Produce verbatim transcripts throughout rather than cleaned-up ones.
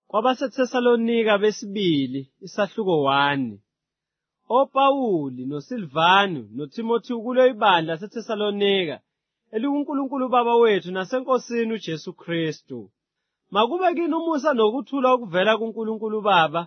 KwabaseThesalonika besibili isahluko one. OPawuli noSilvano noTimothi kulo ibandla laseThesalonika elikuNkulunkulu Baba wethu naseNkosini uJesu Kristu. Makube kini umusa nokuthula okuvela kuNkulunkulu Baba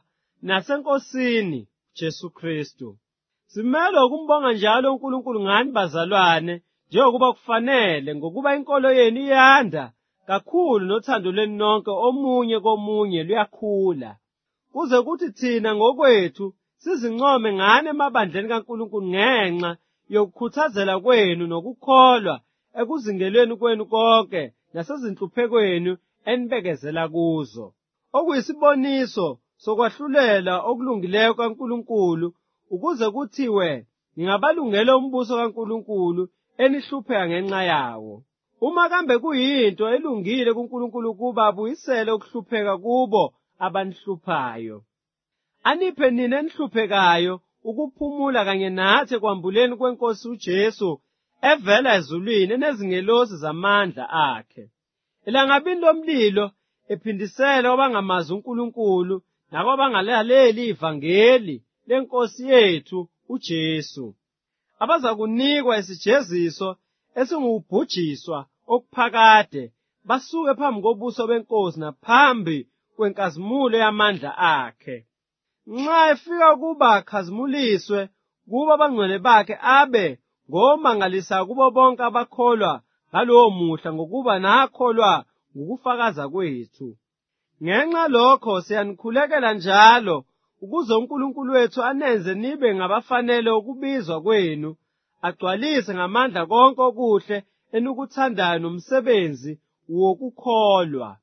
naseNkosini Jesu Kristu. Simele ukumbonga njalo uNkulunkulu ngani bazalwane, njengokuba kufanele, ngokuba inkolo yenu iyanda kakhulu nothando lwenu nonke omunye komunye luyakhula, kuze kuthi thina ngokwethu sizincome ngani emabandleni kaNkulunkulu ngenxa yokukhuthazela kwenu nokukholwa ekuzingelweni kwenu konke nasezinhluphekweni enibekezela kuzo, okuyisiboniso sokwahlulela okulungileyo kaNkulunkulu, ukuze kuthiwe ningabalungela umbuso kaNkulunkulu enihlupheka ngenxa yawo. Uma kambe kuyinto elungile kuNkulunkulu ukuba abuyisele ukuhlupheka kubo abanihluphayo, aniphe nina enihluphekayo ukuphumula kanye nathi ekwambuleni kweNkosi uJesu evela ezulwini enezingelosi zamandla akhe. Elangabini lomlilo ephindisela kwabangamazi uNkulunkulu nakwabangalaleli ivangeli leNkosi yethu uJesu, abazakunikwa isijeziso esingubhujiswa okuphakade, basuke phambi kobuso beNkosi naphambi kwenkazimulo yamandla akhe. Nxa efika ukuba akhazimuliswe kubo abangcwele bakhe, abe ngomangalisa kubo bonke abakholwa ngalowo muhla, ngokuba nakholwa ngokufakaza kwethu. Ngenxa lokho siyanikhulekela njalo, ukuze uNkulunkulu wethu anenze nibe ngabafanele ukubizwa kwenu, agcwalise ngamandla konke okuhle enikuthandayo nomsebenzi wokukholwa,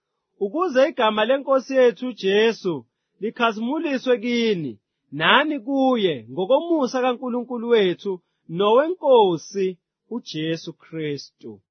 ukuze igama leNkosi yethu uJesu likhazimuliswe kini, nani kuye, ngokomusa kaNkulunkulu wethu noweNkosi uJesu Kristu.